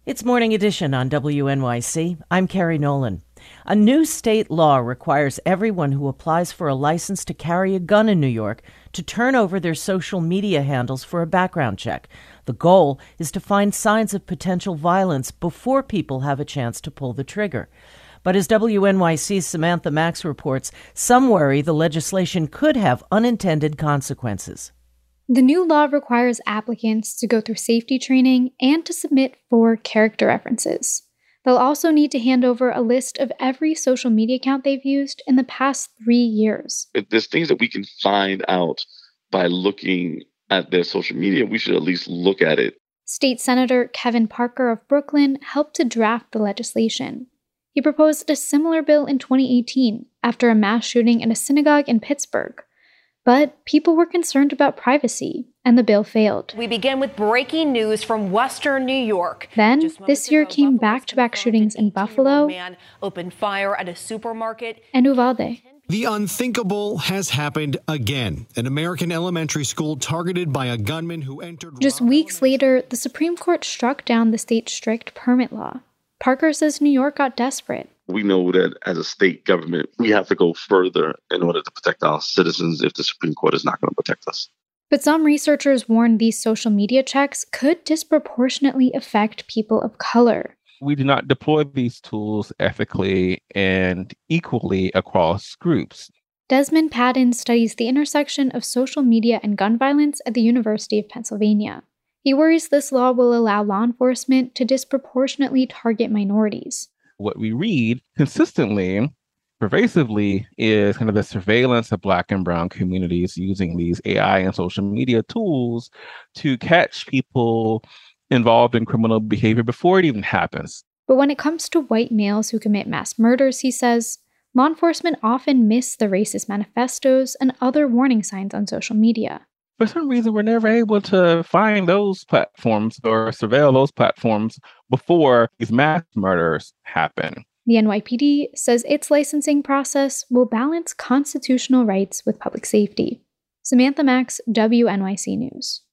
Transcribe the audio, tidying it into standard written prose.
It's Morning Edition on WNYC. I'm Carrie Nolan. A new state law requires everyone who applies for a license to carry a gun in New York to turn over their social media handles for a background check. The goal is to find signs of potential violence before people have a chance to pull the trigger. But as WNYC's Samantha Max reports, some worry the legislation could have unintended consequences. The new law requires applicants to go through safety training and to submit 4 character references. They'll also need to hand over a list of every social media account they've used in the past 3 years. If there's things that we can find out by looking at their social media, we should at least look at it. State Senator Kevin Parker of Brooklyn helped to draft the legislation. He proposed a similar bill in 2018 after a mass shooting in a synagogue in Pittsburgh. But people were concerned about privacy, and the bill failed. We begin with breaking news from Western New York. Then, this year came back-to-back shootings in Buffalo man opened fire at a supermarket and Uvalde. The unthinkable has happened again. An American elementary school targeted by a gunman who entered... Just weeks later, the Supreme Court struck down the state's strict permit law. Parker says New York got desperate. We know that as a state government, we have to go further in order to protect our citizens if the Supreme Court is not going to protect us. But some researchers warn these social media checks could disproportionately affect people of color. We do not deploy these tools ethically and equally across groups. Desmond Padden studies the intersection of social media and gun violence at the University of Pennsylvania. He worries this law will allow law enforcement to disproportionately target minorities. What we read consistently, pervasively, is kind of the surveillance of Black and Brown communities using these AI and social media tools to catch people involved in criminal behavior before it even happens. But when it comes to white males who commit mass murders, he says, law enforcement often miss the racist manifestos and other warning signs on social media. For some reason, we're never able to find those platforms or surveil those platforms before these mass murders happen. The NYPD says its licensing process will balance constitutional rights with public safety. Samantha Max, WNYC News.